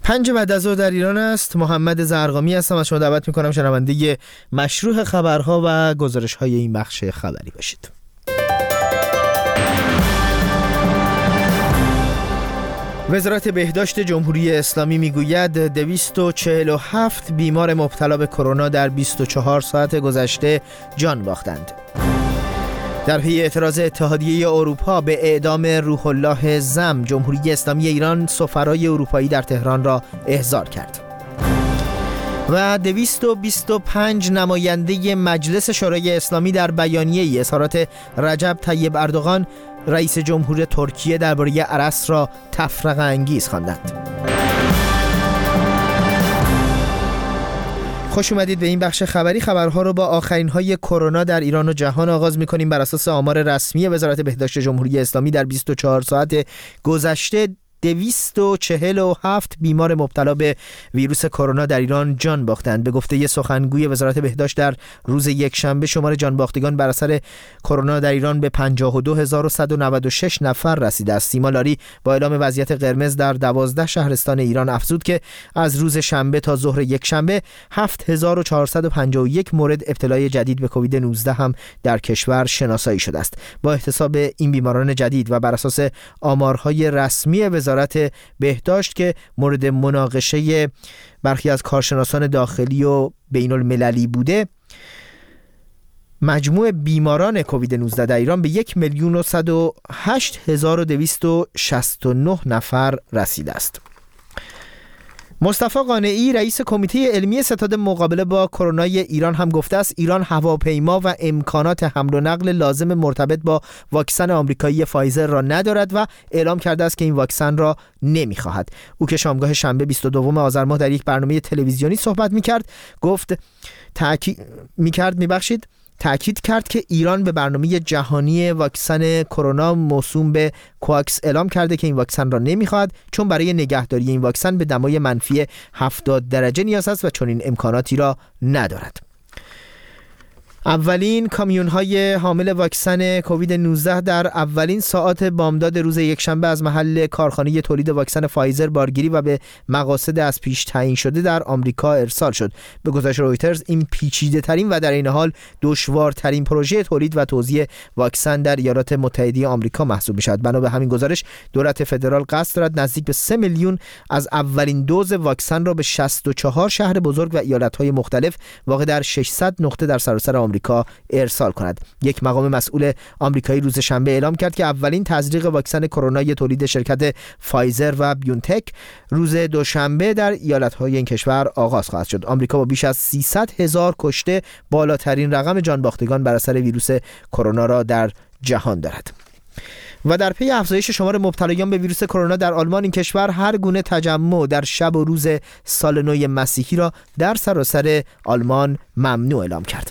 5 بعد از ظهر در ایران است. محمد زرقامی هستم. از شما دعوت میکنم شنونده مشروع خبرها و گزارش‌های این بخش خبری باشید. وزارت بهداشت جمهوری اسلامی میگوید 247 بیمار مبتلا به کرونا در 24 ساعت گذشته جان باختند. در پی اعتراض اتحادیه اروپا به اعدام روح الله زم، جمهوری اسلامی ایران سفرای اروپایی در تهران را احضار کرد. و 225 نماینده مجلس شورای اسلامی در بیانیه‌ای اظهارات رجب طیب اردوغان رئیس جمهور ترکیه درباره ارس را تفرقه انگیز خواندند. خوش اومدید به این بخش خبری. خبرها رو با آخرین های کرونا در ایران و جهان آغاز می‌کنیم. بر اساس آمار رسمی وزارت بهداشت جمهوری اسلامی در 24 ساعت گذشته 247 بیمار مبتلا به ویروس کرونا در ایران جان باختند. به گفته سخنگوی وزارت بهداشت در روز یکشنبه شمار جان باختگان بر اثر کرونا در ایران به 52196 نفر رسیده است. سیما لاری با اعلام وضعیت قرمز در 12 شهرستان ایران افزود که از روز شنبه تا ظهر یکشنبه 7451 مورد ابتلای جدید به کووید 19 هم در کشور شناسایی شده است. با احتساب این بیماران جدید و بر اساس آمارهای رسمی وزارت بهداشت که مورد مناقشه برخی از کارشناسان داخلی و بین المللی بوده، مجموع بیماران کووید 19 در ایران به 1,108,269 نفر رسیده است. مصطفی قانعی رئیس کمیته علمی ستاد مقابله با کرونا ایران هم گفته است ایران هواپیما و امکانات حمل و نقل لازم مرتبط با واکسن آمریکایی فایزر را ندارد و اعلام کرده است که این واکسن را نمی‌خواهد. او که شامگاه شنبه 22 آذر ماه در یک برنامه تلویزیونی صحبت تأکید کرد که ایران به برنامه جهانی واکسن کرونا موسوم به کواکس اعلام کرده که این واکسن را نمیخواهد چون برای نگهداری این واکسن به دمای منفی 70 درجه نیاز است و چنین امکاناتی را ندارد. اولین کامیون‌های حامل واکسن کووید 19 در اولین ساعات بامداد روز یکشنبه از محل کارخانه تولید واکسن فایزر بارگیری و به مقاصد از پیش تعیین شده در آمریکا ارسال شد. به گزارش رویترز این پیچیده‌ترین و در این حال دشوارترین پروژه تولید و توزیع واکسن در ایالات متحده آمریکا محسوب می‌شود. بنا به همین گزارش دولت فدرال قصد دارد نزدیک به 3 میلیون از اولین دوز واکسن را به 64 شهر بزرگ و ایالت‌های مختلف واقع در 600 نقطه در سراسر آمریکا ارسال کند. یک مقام مسئول آمریکایی روز شنبه اعلام کرد که اولین تزریق واکسن کرونا تولید شرکت فایزر و بیونتک روز دوشنبه در ایالت‌های این کشور آغاز خواهد شد. آمریکا با بیش از 300,000 کشته بالاترین رقم جان باختگان بر اثر ویروس کرونا را در جهان دارد. و در پی افزایش شمار مبتلایان به ویروس کرونا در آلمان این کشور هر گونه تجمع در شب و روز سال نو مسیحی را در سراسر آلمان ممنوع اعلام کرد.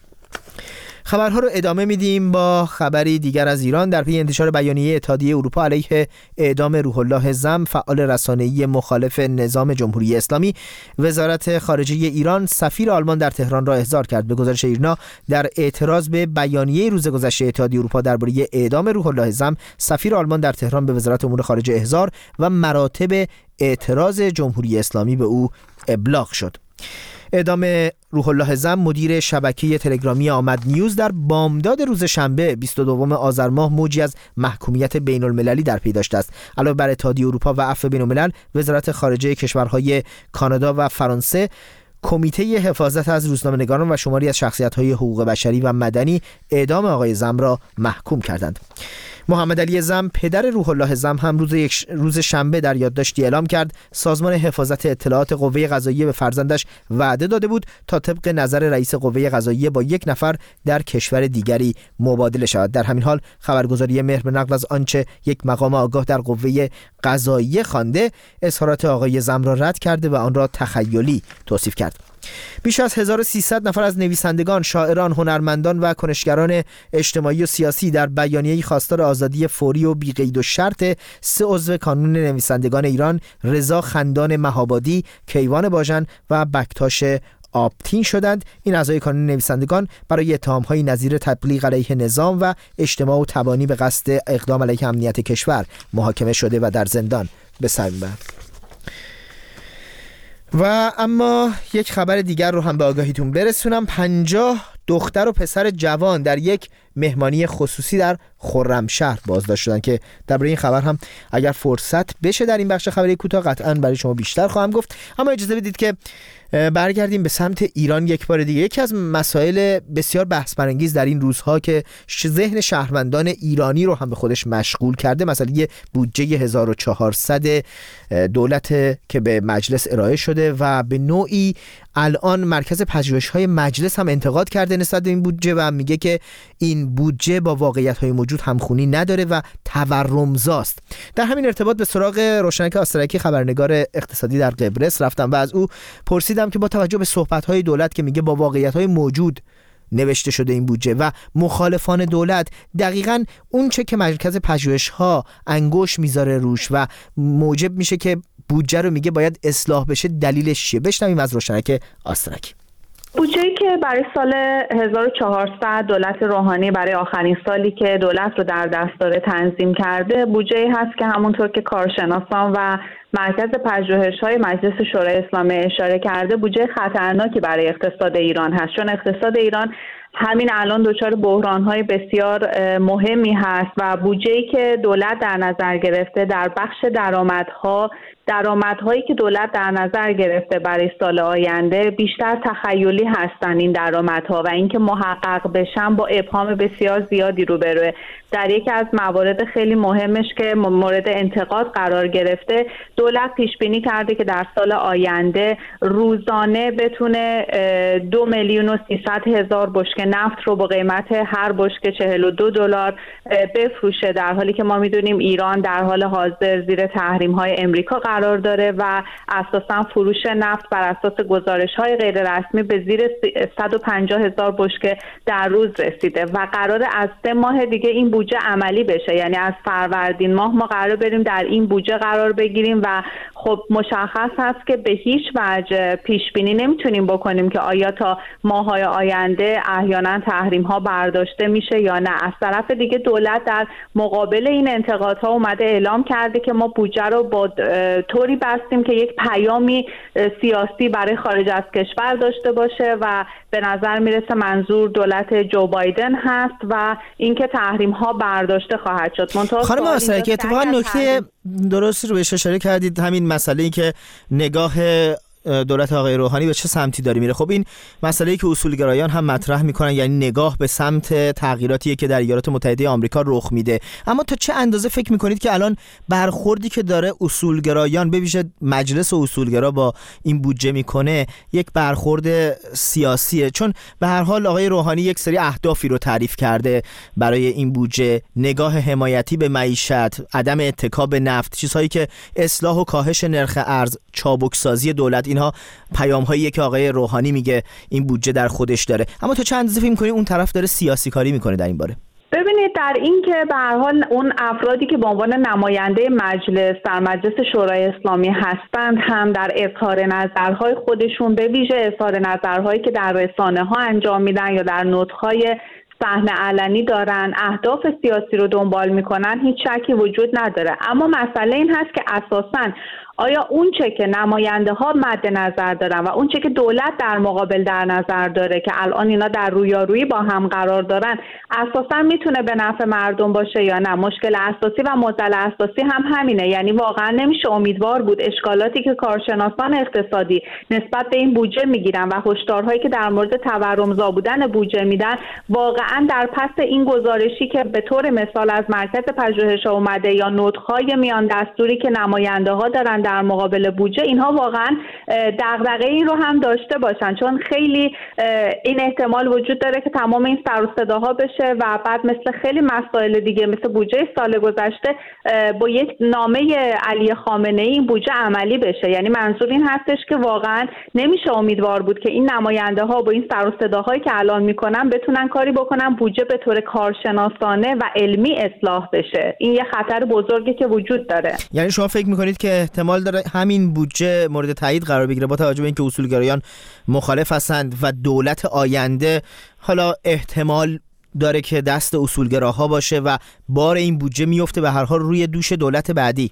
خبرها رو ادامه میدیم با خبری دیگر از ایران. در پی انتشار بیانیه اتحادیه اروپا علیه اعدام روح الله زم، فعال رسانه‌ای مخالف نظام جمهوری اسلامی، وزارت خارجه ایران سفیر آلمان در تهران را احضار کرد. به گزارش ایرنا در اعتراض به بیانیه روز گذشته اتحادیه اروپا درباره اعدام روح الله زم، سفیر آلمان در تهران به وزارت امور خارجه احضار و مراتب اعتراض جمهوری اسلامی به او ابلاغ شد. اعدام روح الله زم، مدیر شبکه تلگرامی آمد نیوز، در بامداد روز شنبه 22 آذر ماه موجی از محکومیت بین المللی در پی داشته است. علاوه بر اتحادیه اروپا و عفو بین الملل، وزارت خارجه کشورهای کانادا و فرانسه کمیته حفاظت از روزنامه‌نگاران و شماری از شخصیت‌های حقوق بشری و مدنی اعدام آقای زم را محکوم کردند. محمد علی زم، پدر روح الله زم، هم روز شنبه در یادداشتی اعلام کرد سازمان حفاظت اطلاعات قوه قضاییه به فرزندش وعده داده بود تا طبق نظر رئیس قوه قضاییه با یک نفر در کشور دیگری مبادله شود. در همین حال خبرگزاری مهر به نقل از آنچه یک مقام آگاه در قوه قضاییه خوانده، اظهارات آقای زم را رد کرده و آن را تخیلی توصیف کرد. بیش از 1300 نفر از نویسندگان، شاعران، هنرمندان و کنشگران اجتماعی و سیاسی در بیانیه‌ای خواستار آزادی فوری و بی قید و شرط 3 عضو کانون نویسندگان ایران، رضا خندان مهابادی، کیوان باژن و بکتاش آبتین شدند. این اعضای کانون نویسندگان برای اتهام‌های نظیر تبلیغ علیه نظام و اجتماع و تبانی به قصد اقدام علیه امنیت کشور محاکمه شده و در زندان به سر می‌برند. و اما یک خبر دیگر رو هم به آگاهیتون برسونم. 50 دختر و پسر جوان در یک مهمانی خصوصی در خرمشهر بازداشت شدن که درباره این خبر هم اگر فرصت بشه در این بخش خبری کوتاه قطعاً برای شما بیشتر خواهم گفت. اما اجازه بدید که برگردیم به سمت ایران یک بار دیگه. یکی از مسائل بسیار بحث برانگیز در این روزها که ذهن شهروندان ایرانی رو هم به خودش مشغول کرده مسئله بودجه 1400 دولت که به مجلس ارائه شده و به نوعی الان مرکز پژوهش‌های مجلس هم انتقاد کرده نسبت به این بودجه و میگه که این بودجه با واقعیت‌های موجود همخونی نداره و تورمزاست. در همین ارتباط به سراغ روشنک آسترکی خبرنگار اقتصادی در قبرس رفتم و از او پرسیدم که با توجه به صحبت‌های دولت که میگه با واقعیت‌های موجود نوشته شده این بودجه و مخالفان دولت دقیقاً اون چه که مرکز پژوهش‌ها انگوش میذاره روش و موجب میشه که بودجه رو میگه باید اصلاح بشه، دلیلش چیه؟ بشنویم از روشنک آسترکی. بودجه‌ای که برای سال 1400 دولت روحانی برای آخرین سالی که دولت رو در دست داره تنظیم کرده، بودجه‌ای هست که همونطور که کارشناسان و مرکز پژوهش‌های مجلس شورای اسلامی اشاره کرده، بودجه خطرناکی برای اقتصاد ایران هست، چون اقتصاد ایران همین الان دچار بحران‌های بسیار مهمی هست و بودجه‌ای که دولت در نظر گرفته در بخش درآمدهایی که دولت در نظر گرفته برای سال آینده بیشتر تخیلی هستن این درآمدها و اینکه محقق بشن با ابهام بسیار زیادی روبروه. در یکی از موارد خیلی مهمش که مورد انتقاد قرار گرفته، دولت پیش بینی کرده که در سال آینده روزانه بتونه 2,300,000 بشکه نفت رو با قیمت هر بشکه $42 بفروشه، در حالی که ما میدونیم ایران در حال حاضر زیر تحریم‌های امریکا قرار داره و اساساً فروش نفت بر اساس گزارش‌های غیر رسمی به زیر 150,000 بشکه در روز رسیده و قرار از 3 ماه دیگه این بودجه عملی بشه. یعنی از فروردین ماه ما قرار بریم در این بودجه قرار بگیریم و خب مشخص هست که به هیچ وجه پیش بینی نمیتونیم بکنیم که آیا تا ماه‌های آینده احیانا تحریم‌ها برداشته میشه یا نه. از طرف دیگه دولت در مقابل این انتقادها اومده اعلام کرده که ما بودجه رو با طوری بستیم که یک پیامی سیاسی برای خارج از کشور داشته باشه و به نظر میرسه منظور دولت جو بایدن هست و اینکه تحریم‌ها برداشته خواهد شد. خانم آسترکی، اتفاقا نکته درستی رو بهش اشاره کردید، همین مسئله‌ای که نگاه دولت آقای روحانی به چه سمتی داره میره. خب این مسئله‌ای که اصولگرایان هم مطرح میکنن، یعنی نگاه به سمت تغییراتی که در ایالات متحده آمریکا رخ میده. اما تا چه اندازه فکر میکنید که الان برخوردی که داره اصولگرایان به ویژه مجلس اصولگرا با این بودجه میکنه یک برخورد سیاسیه؟ چون به هر حال آقای روحانی یک سری اهدافی رو تعریف کرده برای این بودجه، نگاه حمایتی به معیشت، عدم اتکا به نفت، چیزهایی که اصلاح و کاهش نرخ ارز، چابکسازی دولت، اینها پیام‌هایی که آقای روحانی میگه این بودجه در خودش داره. اما تو چند اندازه فکر می‌کنی اون طرف داره سیاسی کاری میکنه در این باره؟ ببینید، در این که به هر حال اون افرادی که به عنوان نماینده مجلس در مجلس شورای اسلامی هستند هم در اظهار نظرهای خودشون، به ویژه اظهار نظرهایی که در رسانه‌ها انجام میدن یا در نطق‌های صحنه علنی دارن، اهداف سیاسی رو دنبال میکنن، هیچ شکی وجود نداره. اما مسئله این هست که اساساً آیا اون چه که نماینده ها مد نظر دارن و اون چه که دولت در مقابل در نظر داره که الان اینا در رویارویی با هم قرار دارن اساساً میتونه به نفع مردم باشه یا نه؟ مشکل اساسی و معضل اساسی هم همینه. یعنی واقعا نمیشه امیدوار بود. اشکالاتی که کارشناسان اقتصادی نسبت به این بودجه میگیرن و هشدارهایی که در مورد تورمزا بودن بودجه میدن، واقعا در پس این گزارشی که به طور مثال از مرکز پژوهش اومده یا نطق‌های میان دستوری که نماینده ها دارن در مقابل بودجه، اینها واقعا دغدغه این رو هم داشته باشن، چون خیلی این احتمال وجود داره که تمام این سر و صداها بشه و بعد مثل خیلی مسائل دیگه مثل بودجه سال گذشته با یک نامه علی خامنه‌ای این بودجه عملی بشه. یعنی منظور این هستش که واقعا نمیشه امیدوار بود که این نماینده ها با این سر و صداهایی که الان میکنن بتونن کاری بکنن بودجه به طور کارشناسانه و علمی اصلاح بشه. این یه خطر بزرگی که وجود داره. یعنی شما فکر میکنید که احتمال داره همین بودجه مورد تایید قرار بگیره با توجه به اینکه اصولگرایان مخالف هستند و دولت آینده حالا احتمال داره که دست اصولگراها باشه و بار این بودجه میفته به هر حال روی دوش دولت بعدی؟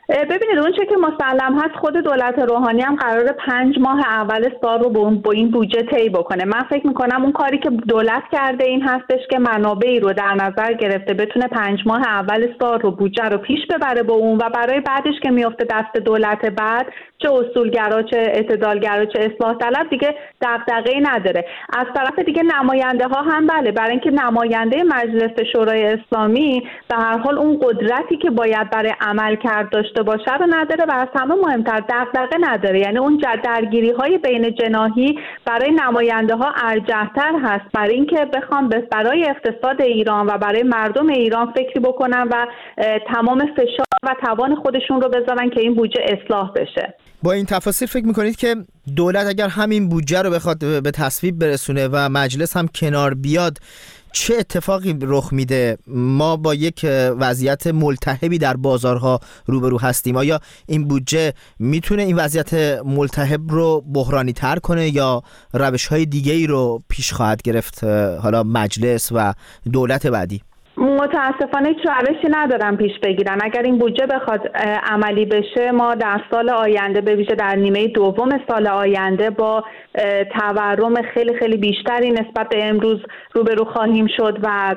ببینید اون چه که مسلم هست، خود دولت روحانی هم قراره 5 ماه اول سال رو با این بودجه طی بکنه. من فکر میکنم اون کاری که دولت کرده این هستش که منابعی رو در نظر گرفته بتونه 5 ماه اول سال رو بودجه رو پیش ببره با اون و برای بعدش که میفته دست دولت بعد، چه اصولگرا چه اعتدالگرا چه اصلاح طلب، دیگه دغدغه‌ای نداره. از طرف دیگه نماینده ها هم بله، برای اینکه نماینده مجلس شورای اسلامی به هر حال اون قدرتی که باید برای عمل کرد داشته باشه رو نداره و از همه مهمتر دغدغه نداره. یعنی اون درگیری های بین جناحی برای نماینده ها ارجح‌تر هست برای اینکه بخوام برای اقتصاد ایران و برای مردم ایران فکری بکنن و تمام فشار و توان خودشون رو بذارن که این بودجه اصلاح بشه. با این تفاصیل فکر میکنید که دولت اگر همین بودجه رو بخواد به تصویب برسونه و مجلس هم کنار بیاد چه اتفاقی رخ میده؟ ما با یک وضعیت ملتهبی در بازارها روبرو هستیم. آیا این بودجه میتونه این وضعیت ملتهب رو بحرانی تر کنه یا روش های دیگه ای رو پیش خواهد گرفت حالا مجلس و دولت بعدی؟ متاسفانه هیچ روشی ندارن پیش بگیرن. اگر این بودجه بخواد عملی بشه، ما در سال آینده به ویژه در نیمه دوم سال آینده با تورم خیلی خیلی بیشتری نسبت به امروز روبرو خواهیم شد و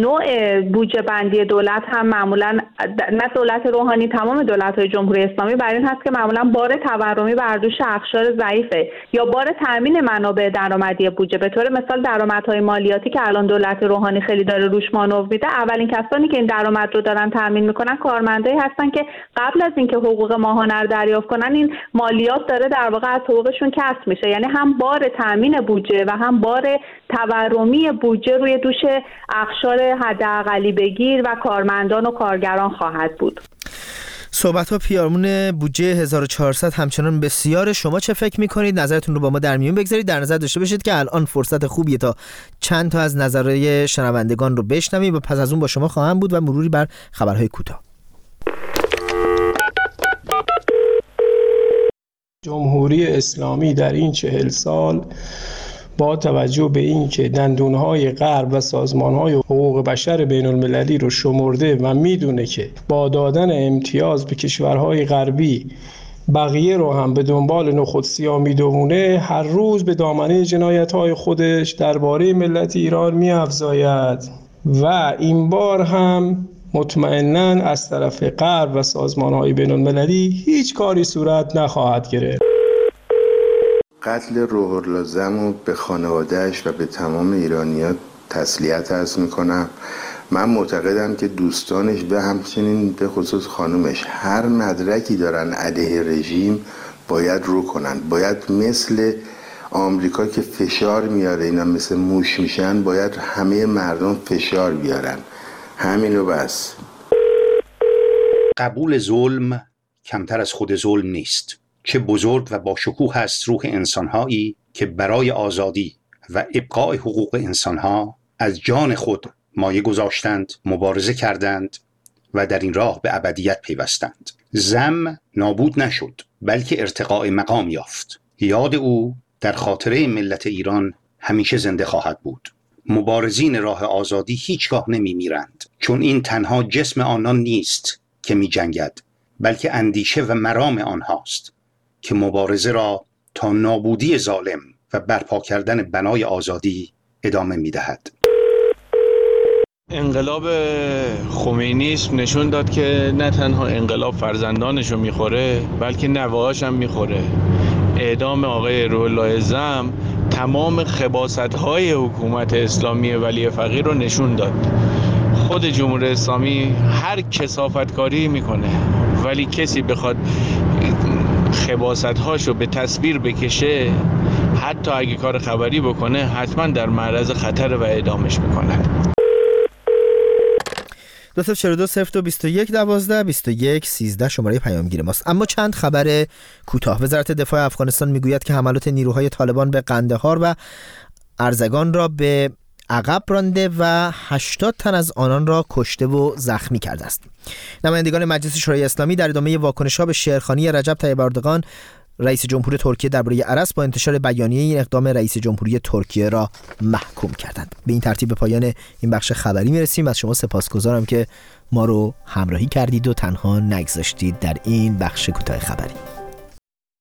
نوع بودجه بندی دولت هم معمولا نه دولت روحانی، تمام دولت‌های جمهوری اسلامی بر این هست که معمولا بار تورمی بر دوش اقشار ضعیفه یا بار تامین منابع درآمدی بودجه. به طور مثال درآمدهای مالیاتی که الان دولت روحانی خیلی داره روش مانور میده، اولین کسانی که این درآمد رو دارن تامین میکنن کارمندایی هستن که قبل از اینکه حقوق ماهانه رو دریافت کنن این مالیات داره در واقع از حقوقشون کسب میشه. یعنی هم بار تامین بودجه و هم بار تورمی بودجه روی دوش اقشار حداقلی بگیر و کارمندان و کارگران خواهد بود. صحبت‌ها پیرامون بودجه 1400 همچنان بسیار. شما چه فکر می‌کنید؟ نظرتون رو با ما در میون بگذارید. در نظر داشته باشید که الان فرصت خوبیه تا چند تا از نظرهای شنوندگان رو بشنویم و پس از اون با شما خواهم بود و مروری بر خبرهای کوتاه. جمهوری اسلامی در این 40 سال با توجه به اینکه دندونهای غرب و سازمانهای حقوق بشر بین المللی رو شمرده و میدونه که با دادن امتیاز به کشورهای غربی بقیه رو هم به دنبال نخود سیاه میدونه، هر روز به دامنه جنایت‌های خودش درباره ملت ایران می‌افزاید و این بار هم مطمئناً از طرف غرب و سازمانهای بین المللی هیچ کاری صورت نخواهد گرفت. قتل روح الله زمو به خانواده‌اش و به تمام ایرانی‌ها تسلیت عرض می‌کنم. من معتقدم که دوستانش و همچنین به خصوص خانومش هر مدرکی دارن علیه رژیم باید رو کنن. باید مثل آمریکا که فشار میاره اینا مثل موش میشن، باید همه مردم فشار بیارن. همینو بس. قبول ظلم کمتر از خود ظلم نیست. چه بزرگ و با شکوه است روح انسان‌هایی که برای آزادی و ابقاء حقوق انسان‌ها از جان خود مایه گذاشتند، مبارزه کردند و در این راه به ابدیت پیوستند. زم نابود نشد، بلکه ارتقاء مقام یافت. یاد او در خاطره ملت ایران همیشه زنده خواهد بود. مبارزین راه آزادی هیچگاه نمی‌میرند، چون این تنها جسم آنان نیست که می‌جنگد، بلکه اندیشه و مرام آنهاست که مبارزه را تا نابودی ظالم و برپا کردن بنای آزادی ادامه می‌دهد. انقلاب خمینیسم نشون داد که نه تنها انقلاب فرزندانشو میخوره بلکه نوه‌هاش هم میخوره. اعدام آقای روح الله زم تمام خباثت‌های حکومت اسلامی ولی فقیه رو نشون داد. خود جمهوری اسلامی هر کثافتکاری میکنه ولی کسی بخواد خباثت‌هاشو به تصویر بکشه، حتی اگه کار خبری بکنه، حتما در معرض خطر و اعدامش میکنن. 242-02-21-12-21-13 شماره پیامگیر ماست. اما چند خبر کوتاه. وزارت دفاع افغانستان میگوید که حملات نیروهای طالبان به قندهار و ارزگان را به عقب رانده و 80 تن از آنان را کشته و زخمی کرده است. نمایندگان مجلس شورای اسلامی در ادامه واکنش‌ها به شعرخوانی رجب طیب اردوغان رئیس جمهور ترکیه درباره ارس با انتشار بیانیه این اقدام رئیس جمهوری ترکیه را محکوم کردند. به این ترتیب به پایان این بخش خبری میرسیم. از شما سپاسگزارم که ما رو همراهی کردید و تنها نگذاشتید در این بخش کوتاه خبری.